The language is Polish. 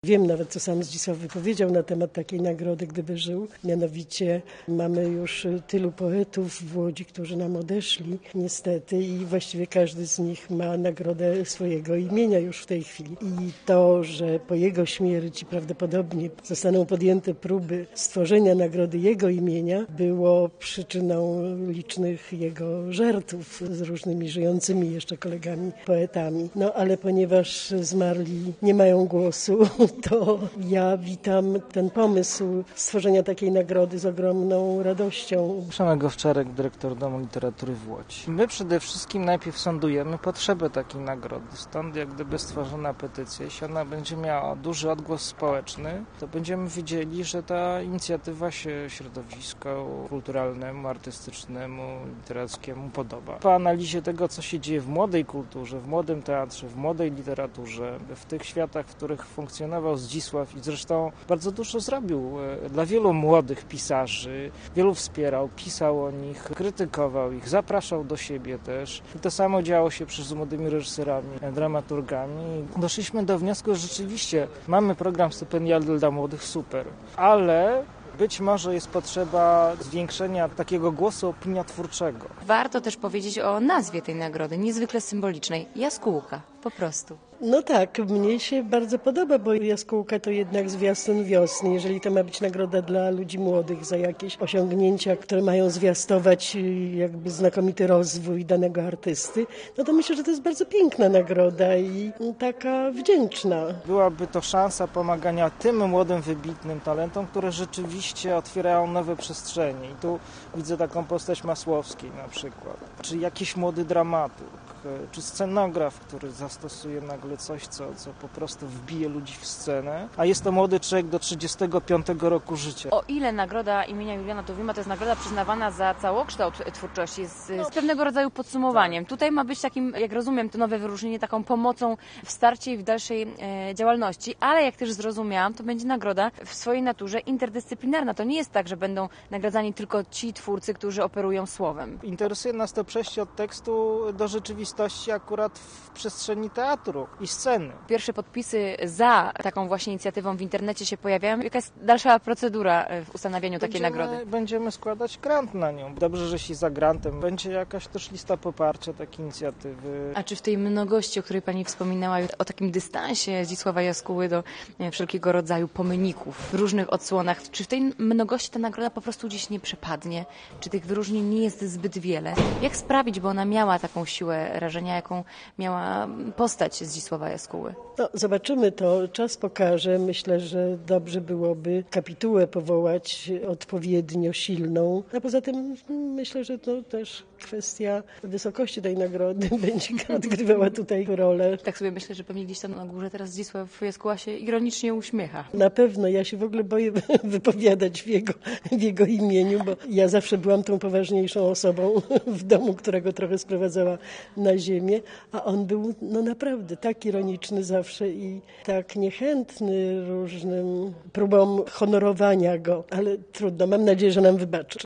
Wiem nawet, co sam Zdzisław wypowiedział na temat takiej nagrody, gdyby żył. Mianowicie mamy już tylu poetów w Łodzi, którzy nam odeszli niestety i właściwie każdy z nich ma nagrodę swojego imienia już w tej chwili. I to, że po jego śmierci prawdopodobnie zostaną podjęte próby stworzenia nagrody jego imienia, było przyczyną licznych jego żartów z różnymi żyjącymi jeszcze kolegami poetami. No ale ponieważ zmarli nie mają głosu, to ja witam ten pomysł stworzenia takiej nagrody z ogromną radością. Przemek Owczarek, dyrektor Domu Literatury w Łodzi. My przede wszystkim najpierw sądujemy potrzebę takiej nagrody. Stąd jak gdyby stworzona petycja, jeśli ona będzie miała duży odgłos społeczny, to będziemy wiedzieli, że ta inicjatywa się środowisku kulturalnemu, artystycznemu, literackiemu podoba. Po analizie tego, co się dzieje w młodej kulturze, w młodym teatrze, w młodej literaturze, w tych światach, w których funkcjonował Zdzisław i zresztą bardzo dużo zrobił dla wielu młodych pisarzy, wielu wspierał, pisał o nich, krytykował ich, zapraszał do siebie też. I to samo działo się z młodymi reżyserami, dramaturgami. Doszliśmy do wniosku, że rzeczywiście mamy program stypendialny dla młodych, super, ale być może jest potrzeba zwiększenia takiego głosu opiniotwórczego. Warto też powiedzieć o nazwie tej nagrody, niezwykle symbolicznej. Jaskółka, po prostu. No tak, mnie się bardzo podoba, bo Jaskółka to jednak zwiastun wiosny. Jeżeli to ma być nagroda dla ludzi młodych za jakieś osiągnięcia, które mają zwiastować jakby znakomity rozwój danego artysty, no to myślę, że to jest bardzo piękna nagroda i taka wdzięczna. Byłaby to szansa pomagania tym młodym, wybitnym talentom, które rzeczywiście otwierają nowe przestrzenie. I tu widzę taką postać Masłowskiej na przykład, czy jakiś młody dramaturg, czy scenograf, który zastosuje nagle coś, co po prostu wbije ludzi w scenę, a jest to młody człowiek do 35 roku życia. O ile nagroda imienia Juliana Tuwima to jest nagroda przyznawana za całokształt twórczości, z pewnego rodzaju podsumowaniem. Tak. Tutaj ma być takim, jak rozumiem, to nowe wyróżnienie, taką pomocą w starcie i w dalszej działalności, ale jak też zrozumiałam, to będzie nagroda w swojej naturze interdyscyplinarna. To nie jest tak, że będą nagradzani tylko ci twórcy, którzy operują słowem. Interesuje nas to przejście od tekstu do rzeczywistości akurat w przestrzeni teatru i sceny. Pierwsze podpisy za taką właśnie inicjatywą w internecie się pojawiają. Jaka jest dalsza procedura w ustanawianiu takiej nagrody? Będziemy składać grant na nią. Dobrze, że jeśli za grantem będzie jakaś też lista poparcia takiej inicjatywy. A czy w tej mnogości, o której Pani wspominała, o takim dystansie Zdzisława Jaskóły do wszelkiego rodzaju pomyników w różnych odsłonach, czy w tej mnogości ta nagroda po prostu gdzieś nie przepadnie? Czy tych wyróżnień nie jest zbyt wiele? Jak sprawić, by ona miała taką siłę rażenia, jaką miała postać Zdzisława Jaskóły? No, zobaczymy to, czas pokaże. Myślę, że dobrze byłoby kapitułę powołać odpowiednio silną. A poza tym myślę, że to też kwestia wysokości tej nagrody będzie odgrywała tutaj rolę. Tak sobie myślę, że pewnie gdzieś tam na górze teraz Zdzisław Jaskóła się ironicznie uśmiecha. Na pewno, ja się w ogóle boję wypowiadać w jego imieniu, bo ja zawsze byłam tą poważniejszą osobą w domu, którego trochę sprowadzała na ziemię, a on był no naprawdę tak ironiczny zawsze i tak niechętny różnym próbom honorowania go, ale trudno, mam nadzieję, że nam wybaczy.